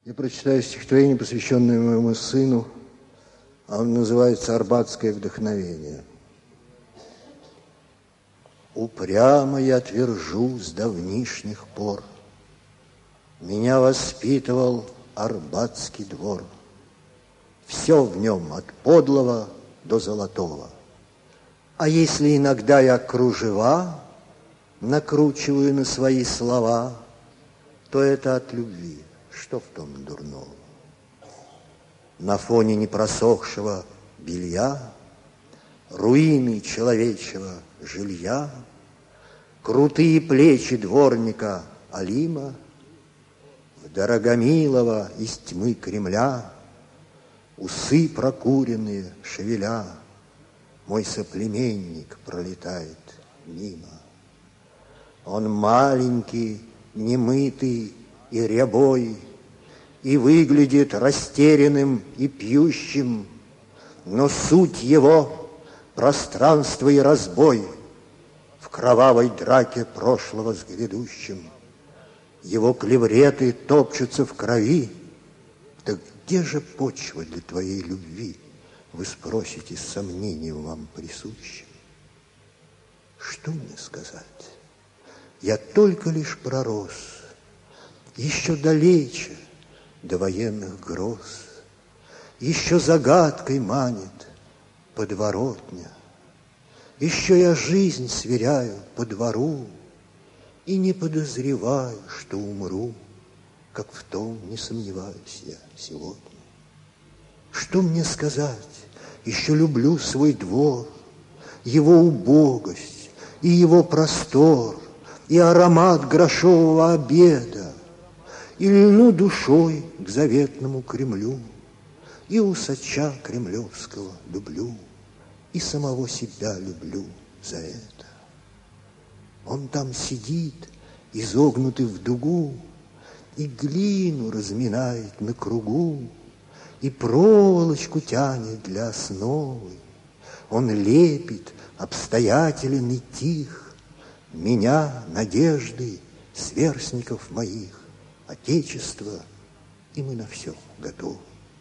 Я прочитаю стихотворение, посвященное моему сыну. Оно называется «Арбатское вдохновение». Упрямо я твержу с давнишних пор, меня воспитывал Арбатский двор. Все в нем от подлого до золотого. А если иногда я кружева накручиваю на свои слова, то это от любви. Что в том дурного? На фоне непросохшего белья, руины человечьего жилья, крутые плечи дворника Алима, в Дорогомилово из тьмы Кремля, усы прокуренные шевеля, мой соплеменник пролетает мимо. Он маленький, немытый и рябой, и выглядит растерянным и пьющим, но суть его — пространство и разбой в кровавой драке прошлого с грядущим. Его клевреты топчутся в крови. Так где же почва для твоей любви, вы спросите с сомнением вам присущим? Что мне сказать? Я только лишь пророс, еще далече до военных гроз, еще загадкой манит подворотня, еще я жизнь сверяю по двору и не подозреваю, что умру, как в том не сомневаюсь я сегодня. Что мне сказать? Еще люблю свой двор, его убогость и его простор, и аромат грошового обеда, и льну душой к заветному Кремлю, и усача кремлевского люблю, и самого себя люблю за это. Он там сидит, изогнутый в дугу, и глину разминает на кругу, и проволочку тянет для основы. Он лепит, обстоятелен и тих, меня, надежды, сверстников моих, Отечество, и мы на все готовы.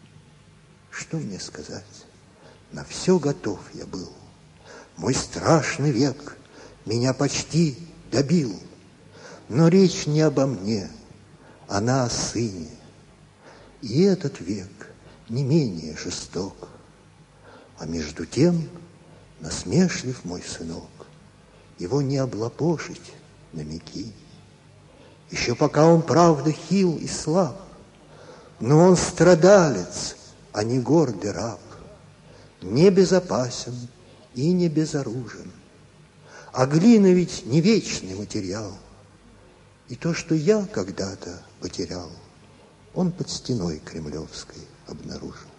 Что мне сказать? На все готов я был. Мой страшный век меня почти добил. Но речь не обо мне, она о сыне. И этот век не менее жесток. А между тем насмешлив мой сынок, его не облапошить на меки. Еще пока он, правда, хил и слаб, но он страдалец, а не гордый раб, не безопасен и не безоружен. А глина ведь не вечный материал, и то, что я когда-то потерял, он под стеной кремлевской обнаружил.